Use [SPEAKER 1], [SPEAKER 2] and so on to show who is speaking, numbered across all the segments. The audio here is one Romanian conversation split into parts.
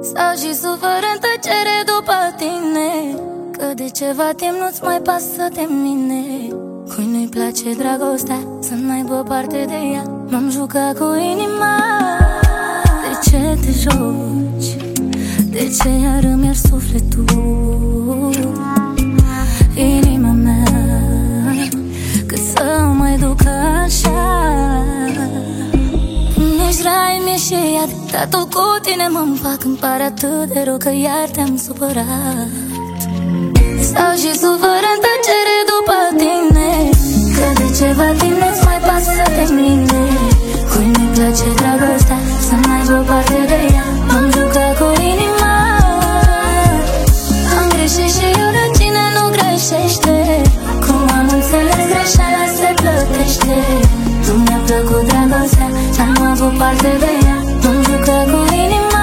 [SPEAKER 1] Stau și sufăr în tăcere după tine, că de ceva timp nu-ți mai pasă de mine. Cui nu-i place dragostea, să n-aibă parte de ea. M-am jucat cu inima. De ce te joci? De ce iar îmi iar sufletul? Inima mea, cât să mai duc așa? Mi-ești rai, mi-ești și iad, dar tot cu tine mă-mi fac. Îmi pare atât de rău că iar te-am supărat. Stau și sufăr în tăcere după tine, că de ceva timp nu-ți mai pasă de mine. Cui nu-i place dragostea, să n-aibă parte de ea. M-am jucat cu inima. Am greșit și eu, dar cine nu greșește? Cum am înțeles, greșeala se plătește. Nu mi-a plăcut dragostea, n-am avut parte de ea. M-am jucat cu inima.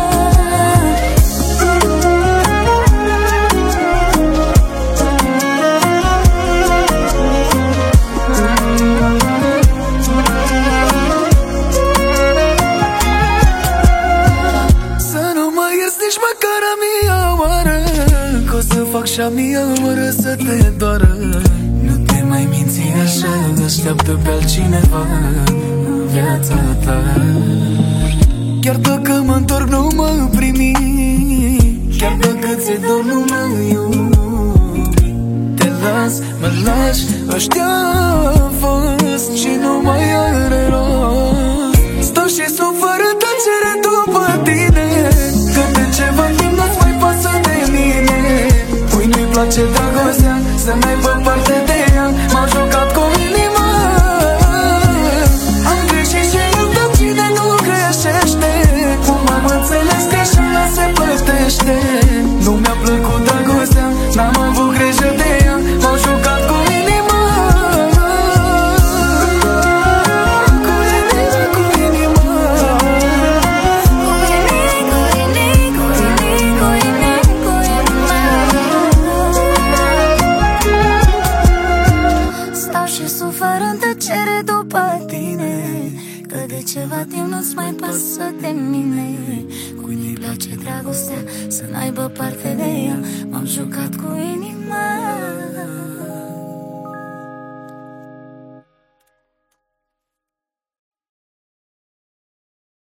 [SPEAKER 2] Fac și-a mia oară să te doară. Nu te mai minți așa, așteaptă pe altcineva în viața ta. Chiar dacă mă întorc nu mă primi, chiar dacă ți-e dor nu mă iubi. Te las, mă lași, ăștia-a fost și nu mai are rost. Stau și sufăr în tăcere după tine, că de ceva timp nu-ți mai pasă de mine. Cui nu-i place dragostea, să n-aibă parte de ea. M-am jucat cu inima. Am greșit și eu, dar cine nu greșește? Cum am înțeles, greșeala se plătește. Nu mi-a plăcut dragostea, n-am avut grijă de ea. M-am jucat cu inima. Cu inima, cu inima.
[SPEAKER 1] Sufăr în tăcere după tine, că de ceva timp nu-ți mai pasă de mine. Cui nu-i place dragostea, să n-aibă parte de ea. M-am jucat cu inima.